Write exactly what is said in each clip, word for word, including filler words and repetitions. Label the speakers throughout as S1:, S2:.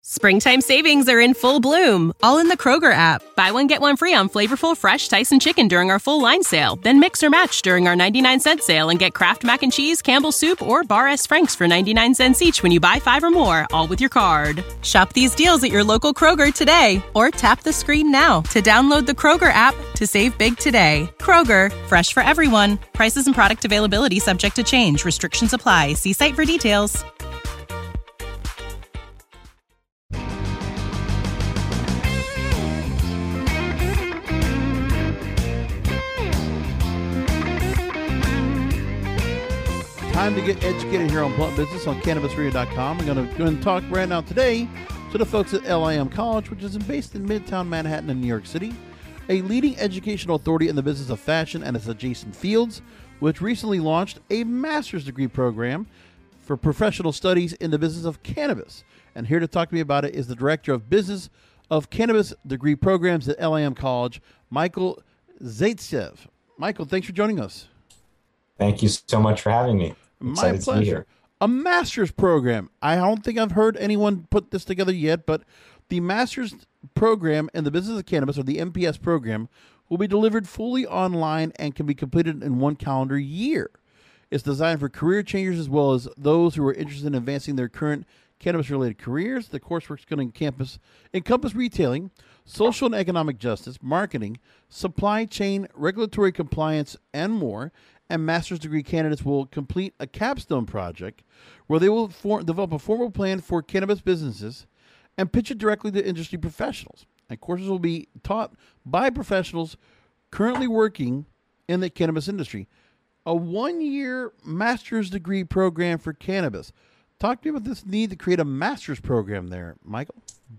S1: Springtime savings are in full bloom, all in the Kroger app. Buy one, get one free on flavorful, fresh Tyson chicken during our full line sale. Then mix or match during our ninety-nine cent sale and get Kraft Mac and Cheese, Campbell's Soup, or Bar S. Frank's for ninety-nine cents each when you buy five or more, all with your card. Shop these deals at your local Kroger today, or tap the screen now to download the Kroger app to save big today. Kroger, fresh for everyone. Prices and product availability subject to change. Restrictions apply. See site for details.
S2: Time to get educated here on Blunt Business on Cannabis Radio dot com. We're going to go and talk right now today to the folks at L I M College, which is based in Midtown Manhattan in New York City, a leading educational authority in the business of fashion and its adjacent fields, which recently launched a master's degree program for professional studies in the business of cannabis. And here to talk to me about it is the Director of Business of Cannabis Degree Programs at L I M College, Michael Zaitsev. Michael, thanks for joining us.
S3: Thank you so much for having me.
S2: My pleasure. A master's program. I don't think I've heard anyone put this together yet, but the master's program in the business of cannabis, or the M P S program, will be delivered fully online and can be completed in one calendar year. It's designed for career changers as well as those who are interested in advancing their current cannabis-related careers. The coursework is going to encompass, encompass retailing, social and economic justice, marketing, supply chain, regulatory compliance, and more. And master's degree candidates will complete a capstone project where they will for, develop a formal plan for cannabis businesses and pitch it directly to industry professionals. And courses will be taught by professionals currently working in the cannabis industry. A one-year master's degree program for cannabis. Talk to me about this need to create a master's program there, Michael.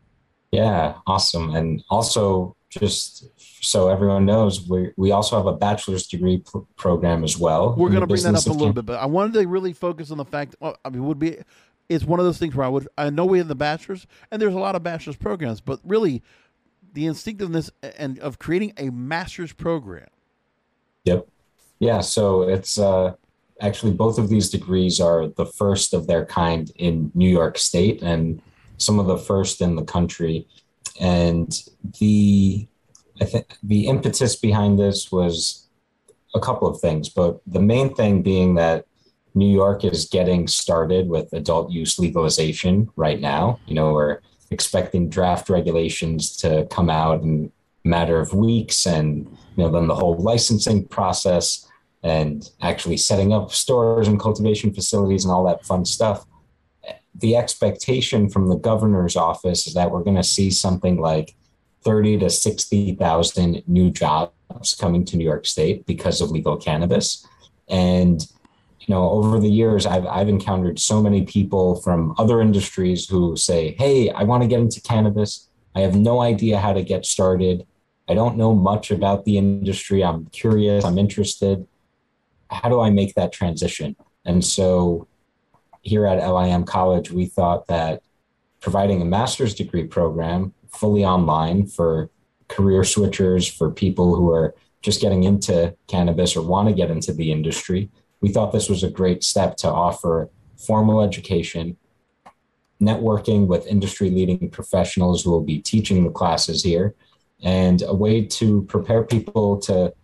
S3: Yeah, awesome. And also, just so everyone knows, we we also have a bachelor's degree pr- program as well.
S2: We're going to bring that up a little bit, but I wanted to really focus on the fact. Well, I mean, would be it's one of those things where I would I know we have the bachelor's, and there's a lot of bachelor's programs, but really, the instinctiveness and of creating a master's program.
S3: Yep. Yeah. So it's uh, actually both of these degrees are the first of their kind in New York State, and some of the first in the country. And the I think the impetus behind this was a couple of things, but the main thing being that New York is getting started with adult use legalization right now. You know, we're expecting draft regulations to come out in a matter of weeks, and you know, then the whole licensing process and actually setting up stores and cultivation facilities and all that fun stuff. The expectation from the governor's office is that we're going to see something like thirty to sixty thousand new jobs coming to New York State because of legal cannabis. And, you know, over the years, I've, I've encountered so many people from other industries who say, hey, I want to get into cannabis. I have no idea how to get started. I don't know much about the industry. I'm curious. I'm interested. How do I make that transition? And so here at L I M College, we thought that providing a master's degree program fully online for career switchers, for people who are just getting into cannabis or want to get into the industry, we thought this was a great step to offer formal education, networking with industry leading professionals who will be teaching the classes here, and a way to prepare people to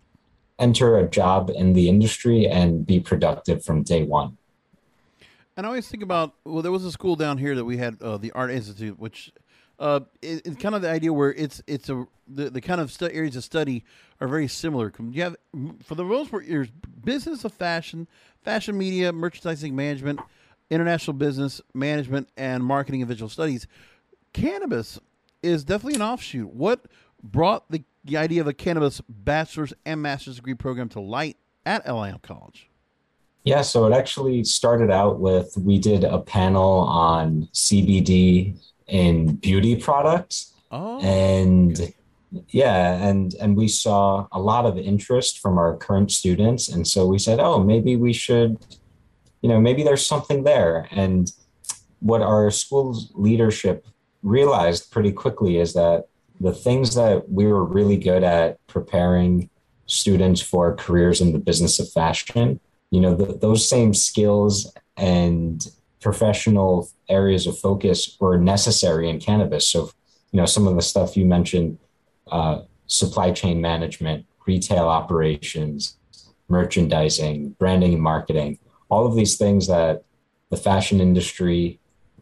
S3: enter a job in the industry and be productive from day one.
S2: And I always think about, well, there was a school down here that we had, uh, the Art Institute, which uh, is, is kind of the idea where it's it's a the, the kind of stu- areas of study are very similar. You have, for the most part, there's business of fashion, fashion media, merchandising management, international business management, and marketing and visual studies. Cannabis is definitely an offshoot. What brought the, the idea of a cannabis bachelor's and master's degree program to light at L I M College?
S3: Yeah, so it actually started out with, we did a panel on C B D in beauty products.
S2: Oh,
S3: and
S2: okay.
S3: yeah, and, and we saw a lot of interest from our current students. And so we said, oh, maybe we should, you know, maybe there's something there. And what our school's leadership realized pretty quickly is that the things that we were really good at preparing students for careers in the business of fashion, you know, the, those same skills and professional areas of focus were necessary in cannabis. So, you know, some of the stuff you mentioned, uh, supply chain management, retail operations, merchandising, branding and marketing, all of these things that the fashion industry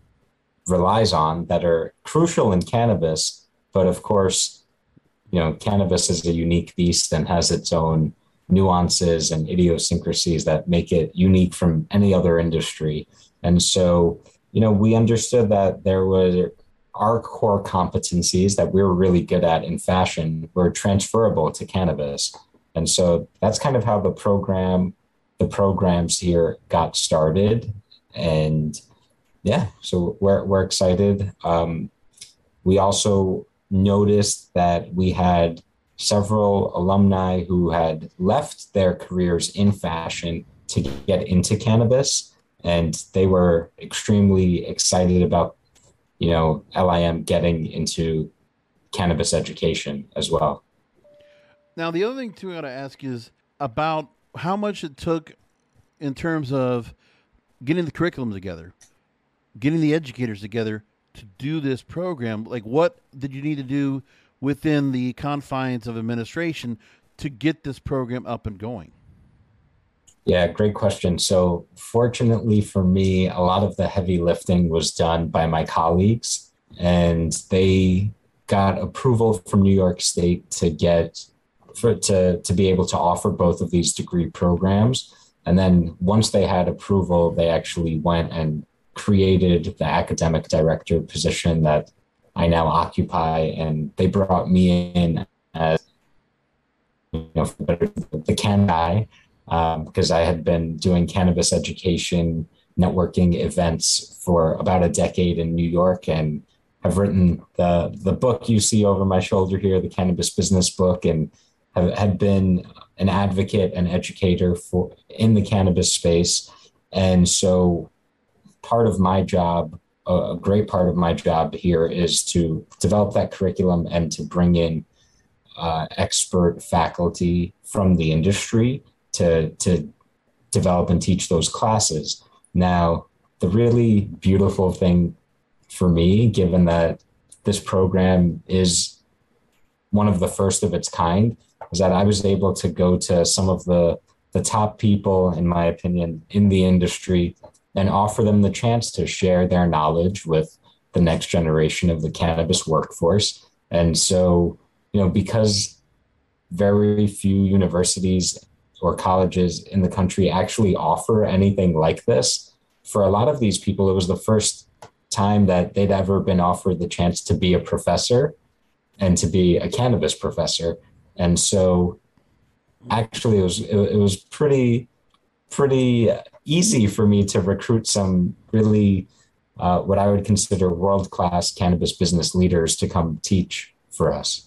S3: relies on that are crucial in cannabis. But of course, you know, cannabis is a unique beast and has its own nuances and idiosyncrasies that make it unique from any other industry. And so, you know, we understood that there were our core competencies that we were really good at in fashion were transferable to cannabis. And so that's kind of how the program, the programs here got started. And yeah, so we're, we're excited. Um, we also noticed that we had several alumni who had left their careers in fashion to get into cannabis, and they were extremely excited about, you know, L I M getting into cannabis education as well.
S2: Now, the other thing too I got to ask is about how much it took in terms of getting the curriculum together, getting the educators together to do this program. Like, what did you need to do within the confines of administration to get this program up and going?
S3: Yeah, great question. So fortunately for me, a lot of the heavy lifting was done by my colleagues, and they got approval from New York State to get for to, to be able to offer both of these degree programs. And then once they had approval, they actually went and created the academic director position that I now occupy, and they brought me in as, you know, the can guy, um, because I had been doing cannabis education networking events for about a decade in New York, and have written the the book you see over my shoulder here, the Cannabis Business Book, and have, have been an advocate and educator for in the cannabis space. And so part of my job, a great part of my job here, is to develop that curriculum and to bring in uh, expert faculty from the industry to, to develop and teach those classes. Now, the really beautiful thing for me, given that this program is one of the first of its kind, is that I was able to go to some of the, the top people, in my opinion, in the industry and offer them the chance to share their knowledge with the next generation of the cannabis workforce. And so, you know, because very few universities or colleges in the country actually offer anything like this, for a lot of these people, it was the first time that they'd ever been offered the chance to be a professor and to be a cannabis professor. And so actually it was, it, it was pretty, pretty easy for me to recruit some really uh, what I would consider world-class cannabis business leaders to come teach for us.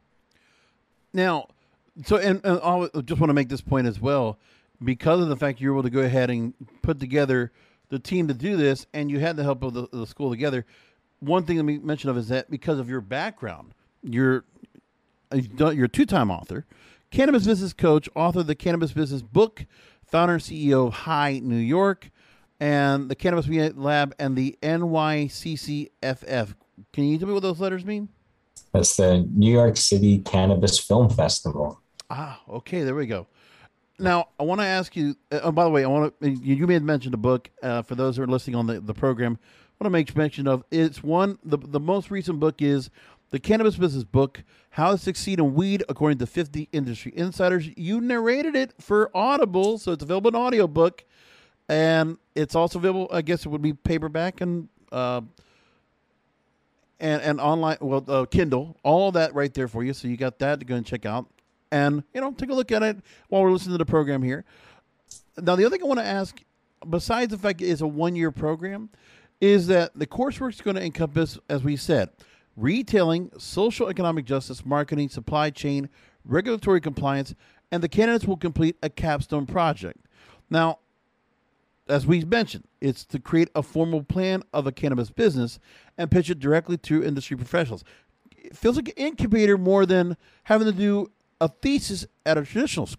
S2: Now, so and, and I just want to make this point as well, because of the fact you're able to go ahead and put together the team to do this, and you had the help of the, the school together. One thing that we mentioned of is that because of your background, you're you're a two-time author, cannabis business coach, author of the Cannabis Business Book, founder and C E O of High New York, and the Cannabis Media Lab, and the N Y C C F F. Can you tell me what those letters mean?
S3: That's the New York City Cannabis Film Festival.
S2: Ah, okay, there we go. Now, I want to ask you, uh, oh, by the way, I want to, you, you may have mentioned a book, uh, for those who are listening on the, the program, I want to make mention of, it's one, the, the most recent book is the Cannabis Business Book, How to Succeed in Weed According to fifty Industry Insiders. You narrated it for Audible, so it's available in audiobook, and it's also available, I guess it would be paperback and uh, and, and online, well, uh, Kindle, all that right there for you. So you got that to go and check out. And, you know, take a look at it while we're listening to the program here. Now, the other thing I want to ask, besides the fact it's a one-year program, is that the coursework is going to encompass, as we said, retailing, social economic justice, marketing, supply chain, regulatory compliance, and the candidates will complete a capstone project. Now, as we mentioned, it's to create a formal plan of a cannabis business and pitch it directly to industry professionals. It feels like an incubator more than having to do a thesis at a traditional school.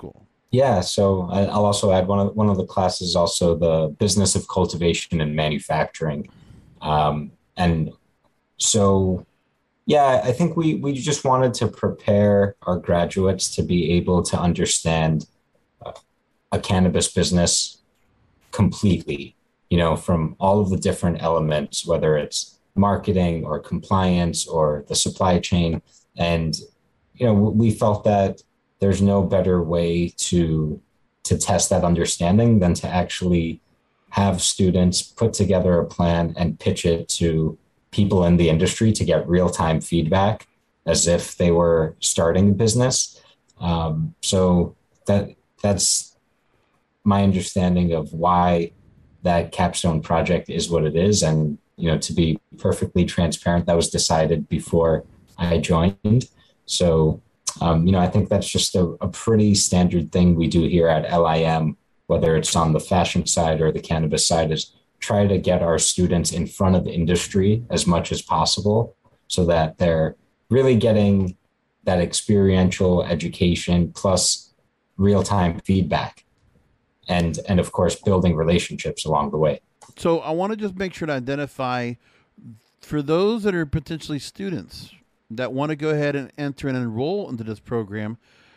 S3: Yeah, so I- I'll also add one of one of the classes, also the business of cultivation and manufacturing. Um, and so, yeah, I think we we just wanted to prepare our graduates to be able to understand uh, a cannabis business completely, you know, from all of the different elements, whether it's marketing or compliance or the supply chain. And, you know, we felt that there's no better way to to test that understanding than to actually have students put together a plan and pitch it to people in the industry to get real-time feedback as if they were starting a business. Um, so that that's my understanding of why that capstone project is what it is. And, you know, to be perfectly transparent, that was decided before I joined. So, um, you know, I think that's just a, a pretty standard thing we do here at L I M, whether it's on the fashion side or the cannabis side, is try to get our students in front of the industry as much as possible so that they're really getting that experiential education plus real-time feedback and and of course building relationships along the way.
S2: So I want to just make sure to identify for those that are potentially students that want to go ahead and enter and enroll into this program.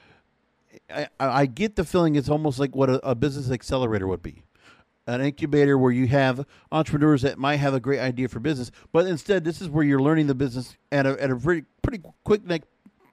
S2: I, I get the feeling it's almost like what a, a business accelerator would be, an incubator where you have entrepreneurs that might have a great idea for business, but instead this is where you're learning the business at a at a pretty pretty quick neck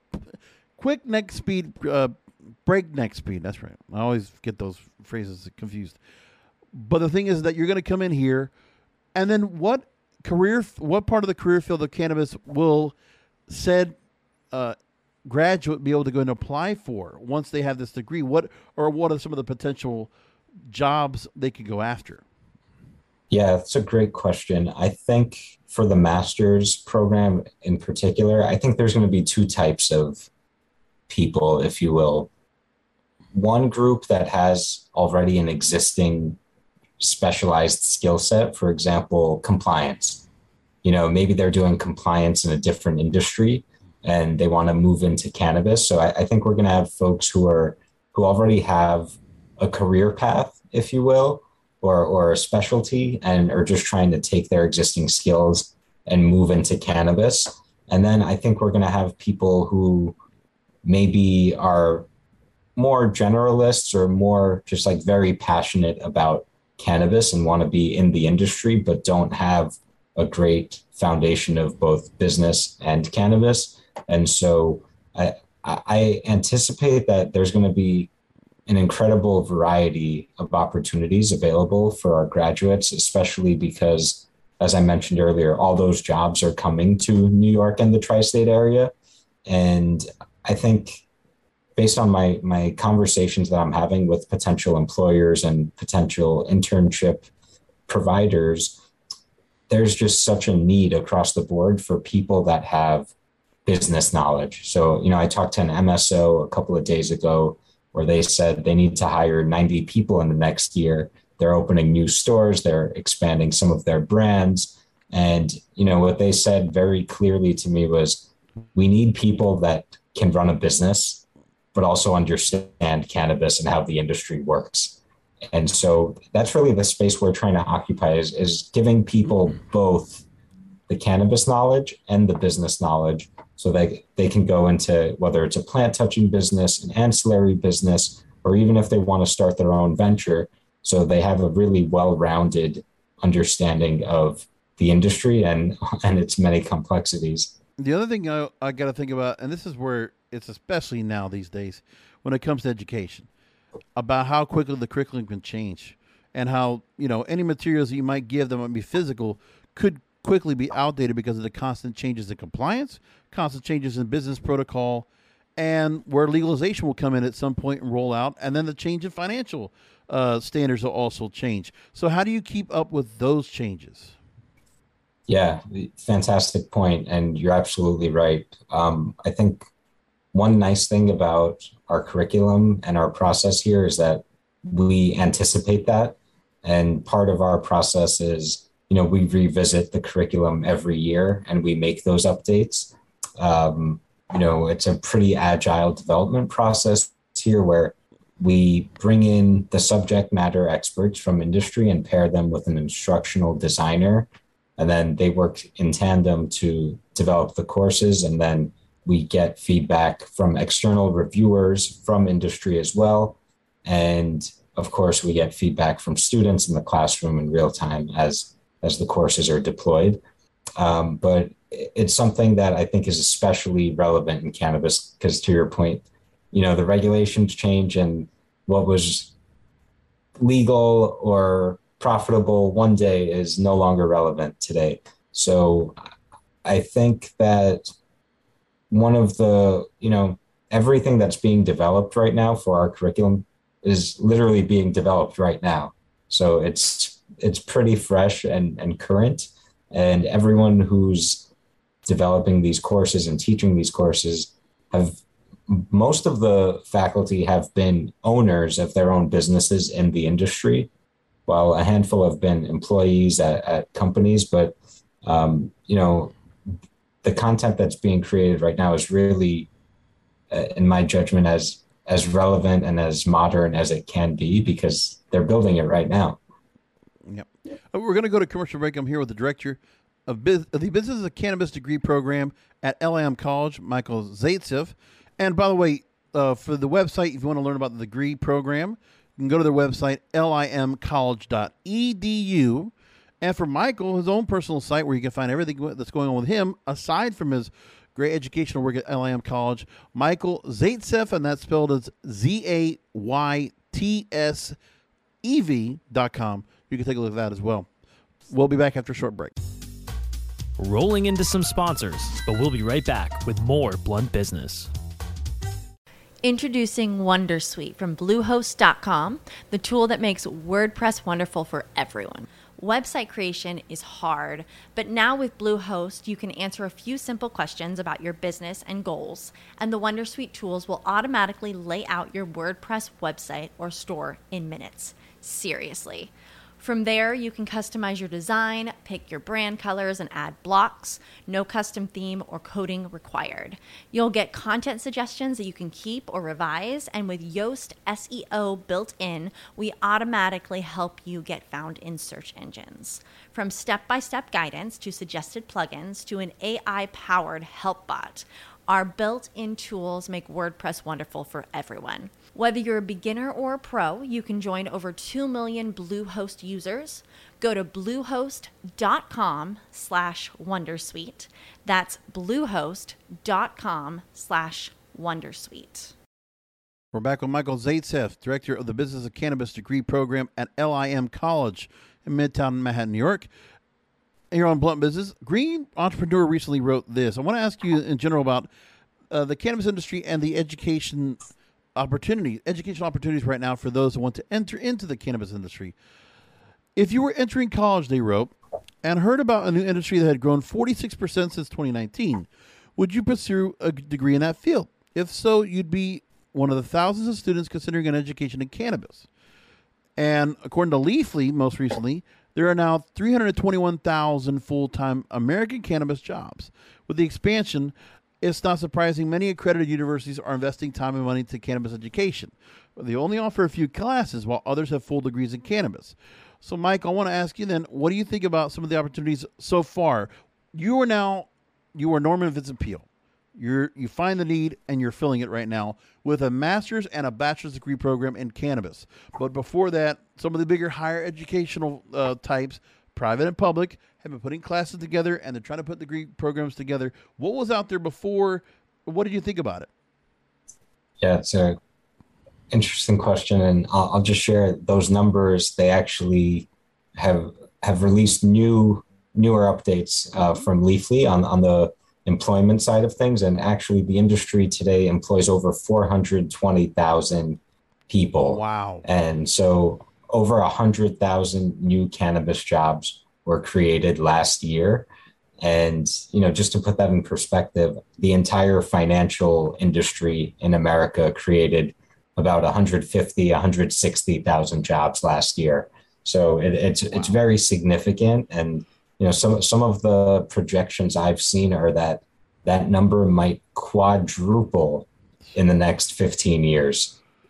S2: quick neck speed, uh, breakneck speed. That's right. I always get those phrases confused. But the thing is that you're going to come in here, and then what career, what part of the career field of cannabis will said uh, graduate be able to go and apply for once they have this degree? What or what are some of the potential jobs they could go after?
S3: Yeah, that's a great question. I think for the master's program in particular, I think there's going to be two types of people, if you will. One group that has already an existing specialized skill set, for example, compliance. You know, maybe they're doing compliance in a different industry and they want to move into cannabis. So I, I think we're going to have folks who are who already have a career path, if you will, or or a specialty, and are just trying to take their existing skills and move into cannabis. And then I think we're going to have people who maybe are more generalists or more just like very passionate about cannabis and want to be in the industry, but don't have a great foundation of both business and cannabis. And so I, I anticipate that there's going to be an incredible variety of opportunities available for our graduates, especially because, as I mentioned earlier, all those jobs are coming to New York and the tri-state area. And I think based on my my conversations that I'm having with potential employers and potential internship providers, there's just such a need across the board for people that have business knowledge. So, you know, I talked to an M S O a couple of days ago where they said they need to hire ninety people in the next year. They're opening new stores, they're expanding some of their brands. And, you know, what they said very clearly to me was, we need people that can run a business, but also understand cannabis and how the industry works. And so that's really the space we're trying to occupy, is, is giving people both the cannabis knowledge and the business knowledge so that they can go into, whether it's a plant touching business, an ancillary business, or even if they want to start their own venture. So they have a really well-rounded understanding of the industry and, and its many complexities.
S2: The other thing I, I got to think about, and this is where it's especially now these days when it comes to education, about how quickly the curriculum can change and how, you know, any materials that you might give that might be physical could quickly be outdated because of the constant changes in compliance, constant changes in business protocol, and where legalization will come in at some point and roll out, and then the change in financial uh, standards will also change. So how do you keep up with those changes?
S3: Yeah, fantastic point. And you're absolutely right. Um, I think one nice thing about our curriculum and our process here is that we anticipate that. And part of our process is, you know, we revisit the curriculum every year and we make those updates. Um, you know, it's a pretty agile development process here where we bring in the subject matter experts from industry and pair them with an instructional designer. And then they work in tandem to develop the courses. And then we get feedback from external reviewers from industry as well. And of course, we get feedback from students in the classroom in real time as, as the courses are deployed. Um, but it's something that I think is especially relevant in cannabis because, to your point, you know, the regulations change and what was legal or profitable one day is no longer relevant today. So I think that one of the, you know, everything that's being developed right now for our curriculum is literally being developed right now. So it's it's pretty fresh and, and current. And everyone who's developing these courses and teaching these courses have, most of the faculty have been owners of their own businesses in the industry, while a handful have been employees at, at companies. But, um, you know, the content that's being created right now is really, uh, in my judgment, as as relevant and as modern as it can be because they're building it right now.
S2: Yep. We're going to go to commercial break. I'm here with the director of, Biz- of the Business of Cannabis degree program at L I M College, Michael Zaitsev. And by the way, uh, for the website, if you want to learn about the degree program, you can go to their website, L I M college dot E D U. And for Michael, his own personal site where you can find everything that's going on with him, aside from his great educational work at L I M College, Michael Zaitsev, and that's spelled as Z A Y T S E V dot com. You can take a look at that as well. We'll be back after a short break.
S4: Rolling into some sponsors, but we'll be right back with more Blunt Business.
S5: Introducing Wondersuite from Bluehost dot com, the tool that makes WordPress wonderful for everyone. Website creation is hard, but now with Bluehost, you can answer a few simple questions about your business and goals, and the Wondersuite tools will automatically lay out your WordPress website or store in minutes. Seriously. From there, you can customize your design, pick your brand colors, and add blocks. No custom theme or coding required. You'll get content suggestions that you can keep or revise, and with Yoast S E O built in, we automatically help you get found in search engines. From step-by-step guidance to suggested plugins to an A I-powered help bot, our built-in tools make WordPress wonderful for everyone. Whether you're a beginner or a pro, you can join over two million Bluehost users. Go to bluehost.com slash Wondersuite. That's bluehost.com slash Wondersuite.
S2: We're back with Michael Zaitsev, director of the Business of Cannabis degree program at L I M College in Midtown Manhattan, New York. Here on Blunt Business, Green Entrepreneur recently wrote this. I want to ask you in general about uh, the cannabis industry and the education opportunities, educational opportunities right now for those who want to enter into the cannabis industry. If you were entering college, they wrote, and heard about a new industry that had grown forty-six percent since twenty nineteen, would you pursue a degree in that field? If so, you'd be one of the thousands of students considering an education in cannabis. And according to Leafly, most recently, there are now three hundred twenty-one thousand full-time American cannabis jobs. With the expansion, it's not surprising many accredited universities are investing time and money to cannabis education. They only offer a few classes while others have full degrees in cannabis. So, Mike, I want to ask you then, what do you think about some of the opportunities so far? You are now, you are Norman Vincent Peale. You're, you find the need and you're filling it right now with a master's and a bachelor's degree program in cannabis. But before that, some of the bigger higher educational uh, types, private and public, have been putting classes together and they're trying to put degree programs together. What was out there before? What did you think about it?
S3: Yeah, it's a interesting question, and I'll, I'll just share those numbers. They actually have have released new newer updates uh, from Leafly on on the employment side of things, and actually the industry today employs over four hundred twenty thousand people.
S2: Wow!
S3: And so over one hundred thousand new cannabis jobs were created last year. And, you know, just to put that in perspective, the entire financial industry in America created about one hundred fifty, one hundred sixty thousand jobs last year. So it, it's wow. it's very significant. And, you know, some some of the projections I've seen are that that number might quadruple in the next fifteen years.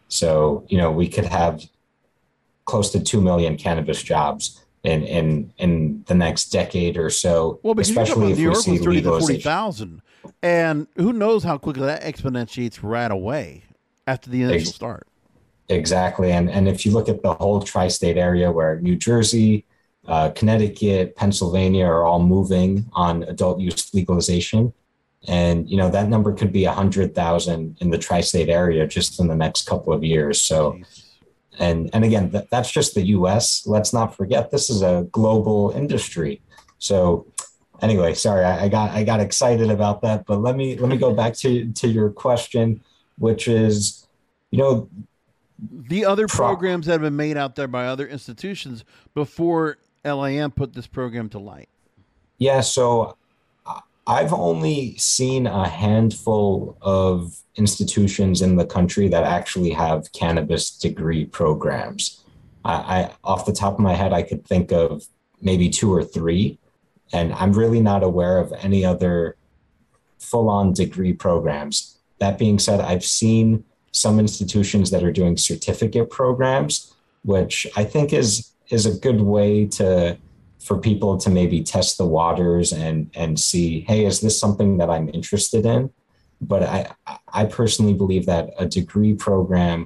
S3: So, you know, we could have close to two million cannabis jobs in, in, in the next decade or so,
S2: well, because
S3: especially if
S2: New
S3: we
S2: York
S3: see
S2: was thirty to forty
S3: legalization.
S2: thousand, and who knows how quickly that exponentiates right away after the initial
S3: Ex-
S2: start.
S3: Exactly. And, and if you look at the whole tri-state area where New Jersey, uh, Connecticut, Pennsylvania are all moving on adult use legalization, and, you know, that number could be one hundred thousand in the tri-state area just in the next couple of years. So,
S2: Jeez.
S3: and, and again, th- that's just the U S. Let's not forget, this is a global industry. So anyway, sorry, I, I got, I got excited about that, but let me, let me go back to, to your question, which is, you know,
S2: the other
S3: pro-
S2: programs that have been made out there by other institutions before L A M put this program to light.
S3: Yeah. So I've only seen a handful of institutions in the country that actually have cannabis degree programs. I, I off the top of my head, I could think of maybe two or three, and I'm really not aware of any other full-on degree programs. That being said, I've seen some institutions that are doing certificate programs, which I think is is a good way to for people to maybe test the waters and and see, hey, is this something that I'm interested in? But I I personally believe that a degree program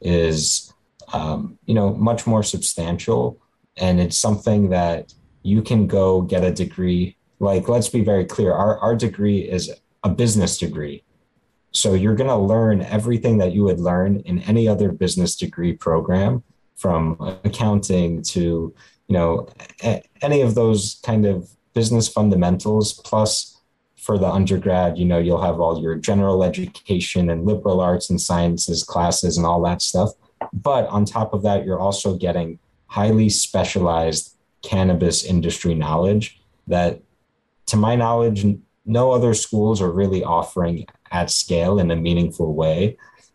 S3: is um, you know, much more substantial, and it's something that you can go get a degree. Like, let's be very clear, our our degree is a business degree. So you're going to learn everything that you would learn in any other business degree program, from accounting to, you know, a- any of those kind of business fundamentals. Plus, for the undergrad, you know, you'll have all your general education and liberal arts and sciences classes and all that stuff. But on top of that, you're also getting highly specialized cannabis industry knowledge that, to my knowledge, no other schools are really offering at scale in a meaningful way.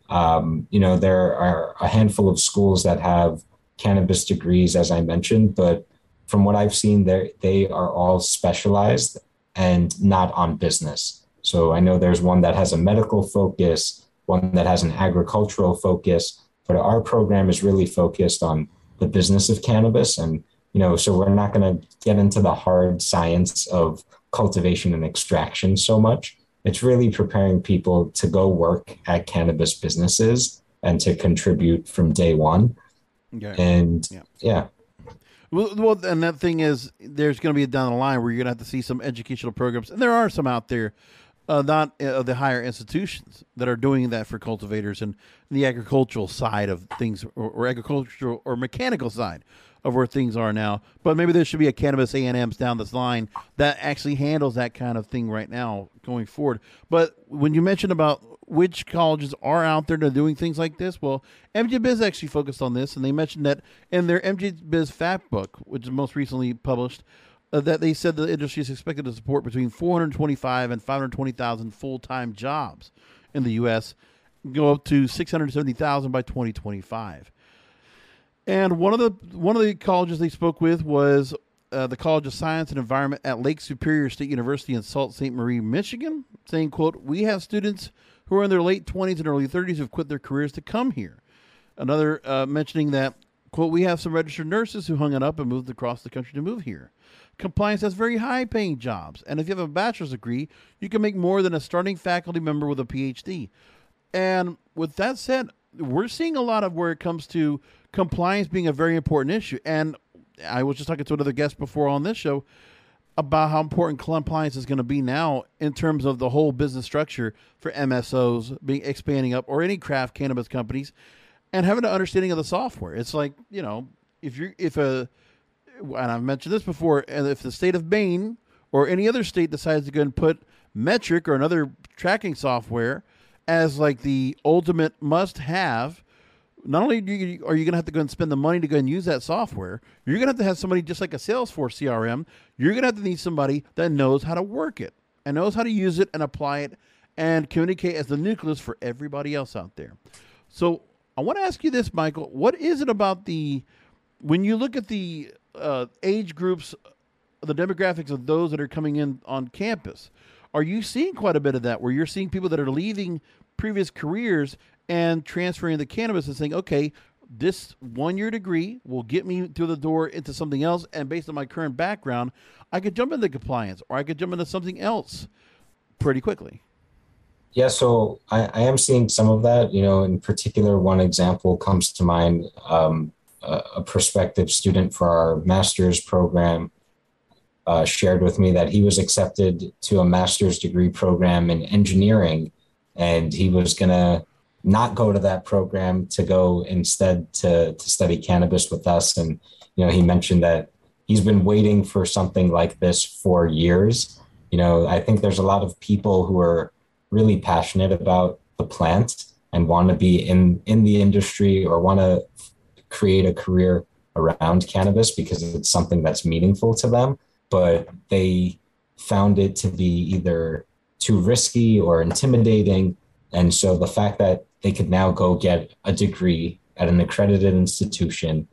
S3: Um, you know, there are a handful of schools that have cannabis degrees, as I mentioned, but from what I've seen, they they are all specialized and not on business. So I know there's one that has a medical focus, one that has an agricultural focus, but our program is really focused on the business of cannabis. And, you know, so we're not going to get into the hard science of cultivation and extraction so much. It's really preparing people to go work at cannabis businesses and to contribute from day one.
S2: Okay.
S3: And
S2: yeah.
S3: yeah.
S2: Well, well, and that thing is, there's going to be a down the line where you're going to have to see some educational programs, and there are some out there, uh, not uh, the higher institutions that are doing that for cultivators and the agricultural side of things, or, or agricultural or mechanical side of where things are now. But maybe there should be a cannabis A and M's down this line that actually handles that kind of thing right now going forward. But when you mentioned about which colleges are out there that are doing things like this, well, M J Biz actually focused on this, and they mentioned that in their M J Biz Fact Book, which is most recently published, uh, that they said the industry is expected to support between four hundred twenty-five and five hundred twenty thousand full-time jobs in the U S, go up to six hundred seventy thousand by twenty twenty-five. And one of the one of the colleges they spoke with was uh, the College of Science and Environment at Lake Superior State University in Sault Ste. Marie, Michigan, saying, quote, "We have students who are in their late twenties and early thirties who've quit their careers to come here." Another uh, mentioning that, quote, "We have some registered nurses who hung it up and moved across the country to move here. Compliance has very high-paying jobs, and if you have a bachelor's degree, you can make more than a starting faculty member with a P H D." And with that said, we're seeing a lot of where it comes to compliance being a very important issue. And I was just talking to another guest before on this show about how important compliance is going to be now in terms of the whole business structure for M S Os being expanding up, or any craft cannabis companies, and having an understanding of the software. It's like, you know, if you're, if a, and I've mentioned this before, and if the state of Maine or any other state decides to go and put Metric or another tracking software as like the ultimate must have, not only do you, are you going to have to go and spend the money to go and use that software, you're going to have to have somebody just like a Salesforce C R M. You're going to have to need somebody that knows how to work it and knows how to use it and apply it and communicate as the nucleus for everybody else out there. So I want to ask you this, Michael. What is it about the, when you look at the uh, age groups, the demographics of those that are coming in on campus, are you seeing quite a bit of that where you're seeing people that are leaving previous careers and transferring the cannabis and saying, okay, this one-year degree will get me through the door into something else, and based on my current background, I could jump into compliance or I could jump into something else pretty quickly.
S3: Yeah, so I, I am seeing some of that. You know, in particular, one example comes to mind. Um, a, a prospective student for our master's program uh, shared with me that he was accepted to a master's degree program in engineering, and he was going to not go to that program to go instead to, to study cannabis with us. And, you know, he mentioned that he's been waiting for something like this for years. You know, I think there's a lot of people who are really passionate about the plant and want to be in, in the industry or want to create a career around cannabis because it's something that's meaningful to them, but they found it to be either too risky or intimidating. And so the fact that they could now go get a degree at an accredited institution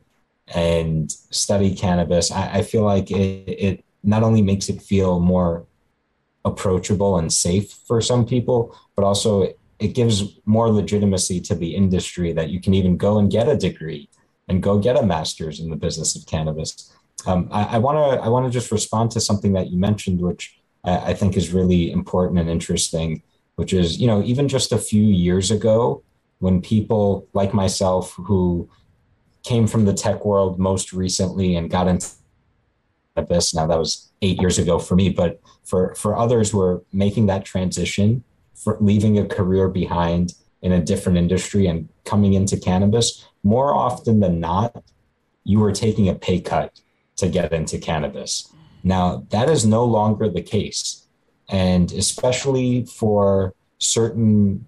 S3: and study cannabis, I, I feel like it, it not only makes it feel more approachable and safe for some people, but also it, it gives more legitimacy to the industry that you can even go and get a degree and go get a master's in the business of cannabis. Um, I want to I want to just respond to something that you mentioned, which I, I think is really important and interesting, which is, you know, even just a few years ago, when people like myself who came from the tech world most recently and got into cannabis, now that was eight years ago for me, but for, for others who are making that transition, for leaving a career behind in a different industry and coming into cannabis, more often than not, you were taking a pay cut to get into cannabis. Now, that is no longer the case. And especially for certain,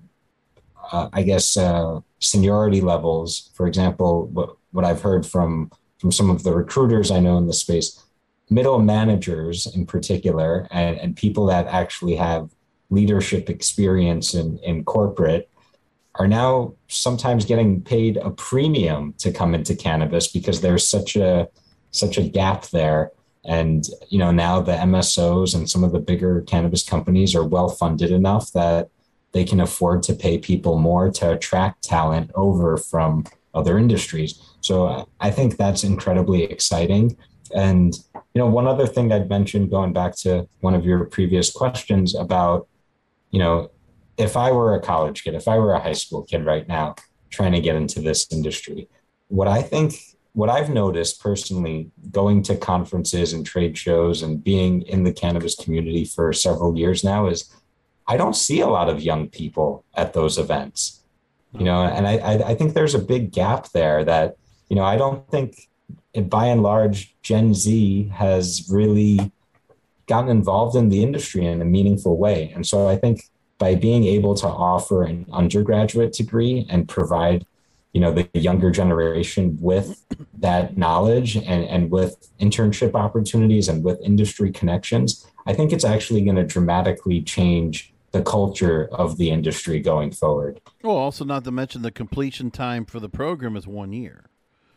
S3: uh, I guess, uh, seniority levels, for example, what, what I've heard from, from some of the recruiters I know in the space, middle managers in particular, and, and people that actually have leadership experience in, in corporate are now sometimes getting paid a premium to come into cannabis because there's such a such a gap there. And, you know, now the M S Os and some of the bigger cannabis companies are well funded enough that they can afford to pay people more to attract talent over from other industries. So I think that's incredibly exciting. And, you know, one other thing I'd mentioned, going back to one of your previous questions about, you know, if I were a college kid, if I were a high school kid right now trying to get into this industry, what I think, what I've noticed personally going to conferences and trade shows and being in the cannabis community for several years now is I don't see a lot of young people at those events, you know, and I, I think there's a big gap there that, you know, I don't think by and large, Gen Z has really gotten involved in the industry in a meaningful way. And so I think by being able to offer an undergraduate degree and provide, you know, the younger generation with that knowledge and, and with internship opportunities and with industry connections, I think it's actually going to dramatically change the culture of the industry going forward.
S2: Well, also not to mention the completion time for the program is one year.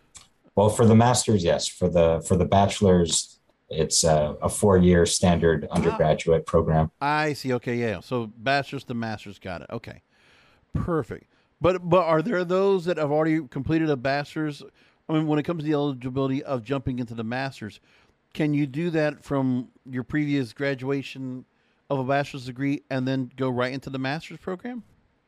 S3: Well, for the master's, yes. For the for the bachelor's, it's a, a four-year standard undergraduate ah, program.
S2: I see. Okay, yeah. So bachelor's to master's, got it. Okay, perfect. But but are there those that have already completed a bachelor's? I mean, when it comes to the eligibility of jumping into the master's, can you do that from your previous graduation of a bachelor's degree and then go right into the master's program?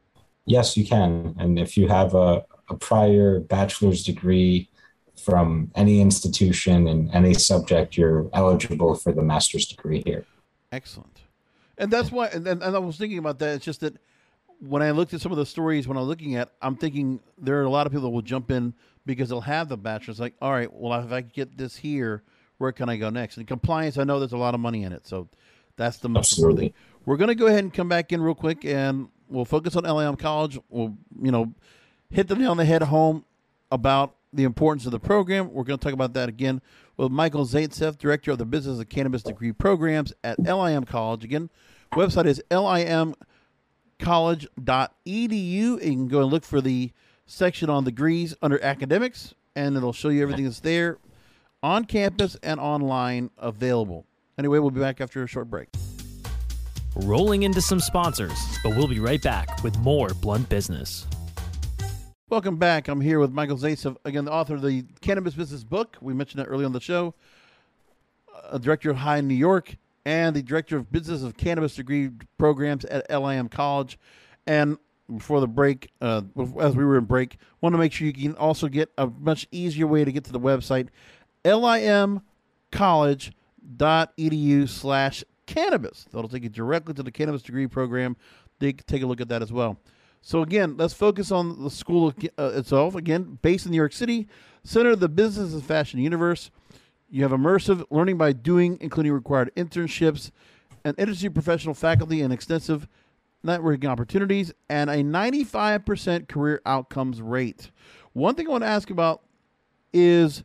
S3: Yes, you can. And if you have a, a prior bachelor's degree from any institution in any subject, you're eligible for the master's degree here.
S2: Excellent. And that's why, and, and I was thinking about that. It's just that when I looked at some of the stories when I was looking at, I'm thinking there are a lot of people that will jump in because they'll have the bachelor's. Like, all right, well, if I get this here, where can I go next? And compliance, I know there's a lot of money in it. So that's the most important thing. We're going to go ahead and come back in real quick, and we'll focus on L I M College. We'll, you know, hit the nail on the head home about the importance of the program. We're going to talk about that again with Michael Zaitsev, Director of the Business of Cannabis Degree Programs at L I M College. Again, website is L I M college dot E D U. You can go and look for the section on degrees under academics, and it'll show you everything that's there on campus and online available. Anyway, we'll be back after a short break.
S4: rolling into some sponsors, but we'll be right back with more Blunt Business.
S2: Welcome back. I'm here with Michael Zaitsev, again, the author of the Cannabis Business book. We mentioned that earlier on the show. Uh, director of High New York and the director of Business of Cannabis degree programs at L I M College. And before the break, uh, as we were in break, want to make sure you can also get a much easier way to get to the website, limcollege.edu slash cannabis. That'll take you directly to the cannabis degree program. They can take a look at that as well. So again, let's focus on the school uh, itself. Again, based in New York City, center of the business and fashion universe. You have immersive learning by doing, including required internships, and industry professional faculty, and extensive networking opportunities, and a ninety-five percent career outcomes rate. One thing I want to ask about is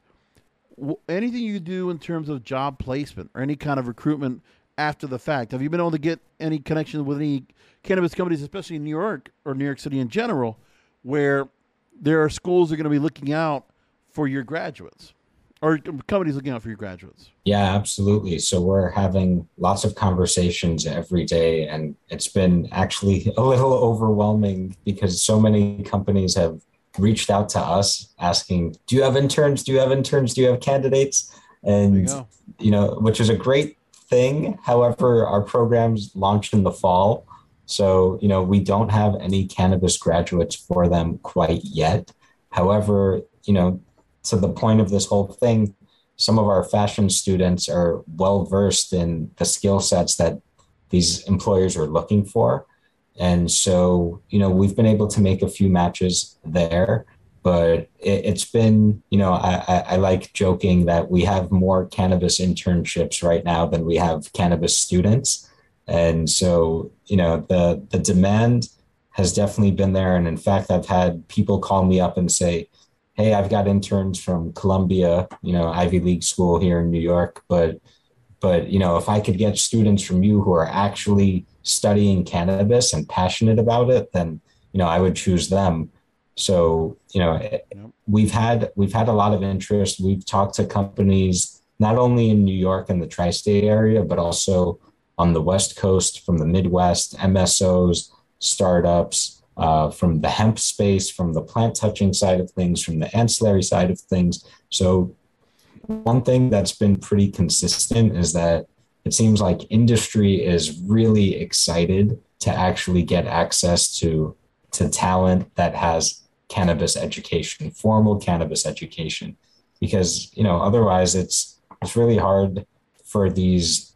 S2: w- anything you do in terms of job placement or any kind of recruitment after the fact. Have you been able to get any connection with any cannabis companies, especially in New York or New York City in general, where there are schools that are going to be looking out for your graduates, or companies looking out for your graduates?
S3: Yeah, absolutely. So we're having lots of conversations every day, and it's been actually a little overwhelming because so many companies have reached out to us asking, do you have interns? Do you have interns? Do you have candidates? And, you, you know, which is a great thing. However, our programs launched in the fall. So, you know, we don't have any cannabis graduates for them quite yet. However, you know, to the point of this whole thing, some of our fashion students are well versed in the skill sets that these employers are looking for. And so, you know, we've been able to make a few matches there, but it, it's been, you know, I, I, I like joking that we have more cannabis internships right now than we have cannabis students. And so, you know, the, the demand has definitely been there. And in fact, I've had people call me up and say, hey, I've got interns from Columbia, you know, Ivy League school here in New York, but, but, you know, if I could get students from you who are actually studying cannabis and passionate about it, then, you know, I would choose them. So, you know, yep. we've had, we've had a lot of interest. We've talked to companies, not only in New York and the tri-state area, but also on the West Coast, from the Midwest, M S Os, startups, uh, from the hemp space, from the plant touching side of things, from the ancillary side of things. So one thing that's been pretty consistent is that it seems like industry is really excited to actually get access to, to talent that has cannabis education, formal cannabis education, because, you know, otherwise it's, it's really hard for these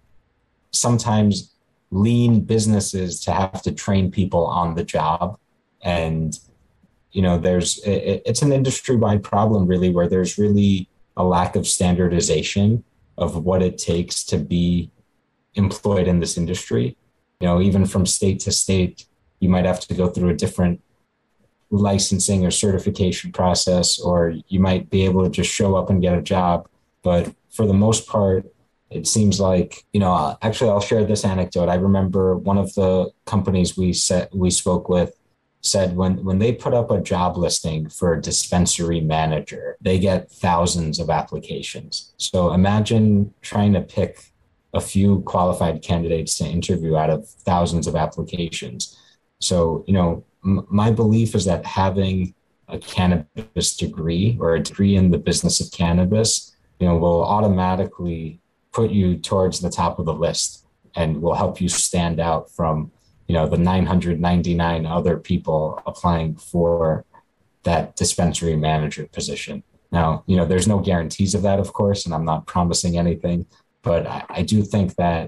S3: sometimes lean businesses to have to train people on the job. And, you know, there's, it, it's an industry-wide problem really, where there's really a lack of standardization of what it takes to be employed in this industry. You know, even from state to state, you might have to go through a different licensing or certification process, or you might be able to just show up and get a job. But for the most part, it seems like, you know, actually, I'll share this anecdote. I remember one of the companies we set, we spoke with said when, when they put up a job listing for a dispensary manager, they get thousands of applications. So imagine trying to pick a few qualified candidates to interview out of thousands of applications. So, you know, m- my belief is that having a cannabis degree or a degree in the business of cannabis, you know, will automatically put you towards the top of the list and will help you stand out from, you know, the nine hundred ninety-nine other people applying for that dispensary manager position. Now, you know, there's no guarantees of that, of course, and I'm not promising anything, but I, I do think that,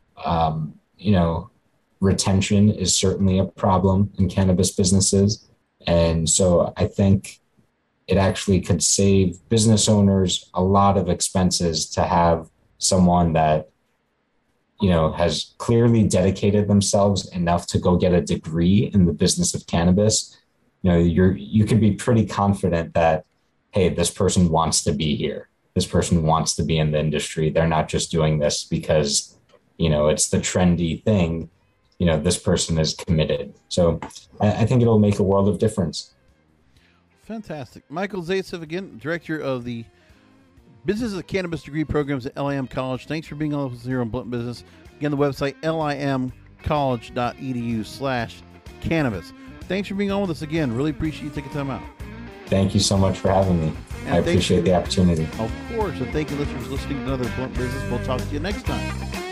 S3: um, you know, retention is certainly a problem in cannabis businesses. And so I think it actually could save business owners a lot of expenses to have someone that, you know, has clearly dedicated themselves enough to go get a degree in the business of cannabis. You know, you're, you can be pretty confident that, hey, this person wants to be here. This person wants to be in the industry. They're not just doing this because, you know, it's the trendy thing. You know, this person is committed. So I, I think it'll make a world of difference.
S2: Fantastic. Michael Zaitsev, again, director of the Business of Cannabis degree programs at L I M College. Thanks for being on with us here on Blunt Business. Again, the website, limcollege.edu slash cannabis. Thanks for being on with us again. Really appreciate you taking time out.
S3: Thank you so much for having me.
S2: And
S3: I appreciate the opportunity.
S2: Of course. And thank you, listeners, for listening to another Blunt Business. We'll talk to you next time.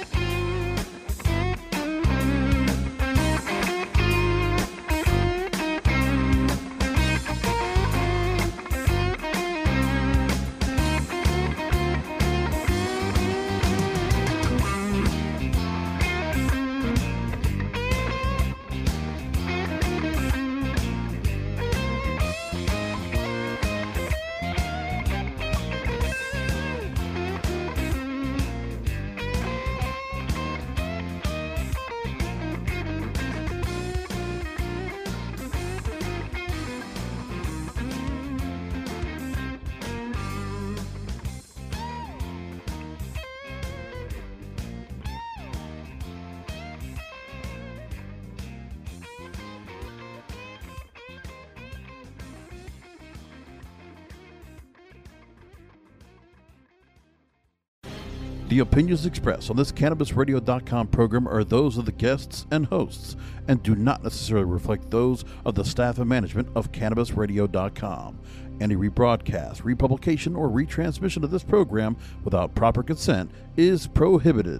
S2: The opinions expressed on this Cannabis Radio dot com program are those of the guests and hosts and do not necessarily reflect those of the staff and management of Cannabis Radio dot com. Any rebroadcast, republication, or retransmission of this program without proper consent is prohibited.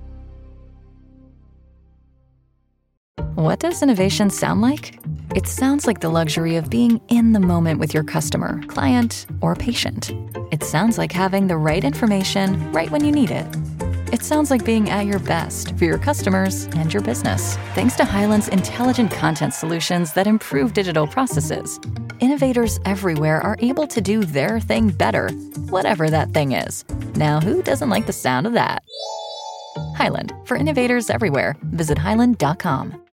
S6: What does innovation sound like? It sounds like the luxury of being in the moment with your customer, client, or patient. It sounds like having the right information right when you need it. It sounds like being at your best for your customers and your business. Thanks to Hyland's intelligent content solutions that improve digital processes, innovators everywhere are able to do their thing better, whatever that thing is. Now, who doesn't like the sound of that? Hyland, for innovators everywhere. Visit Hyland dot com.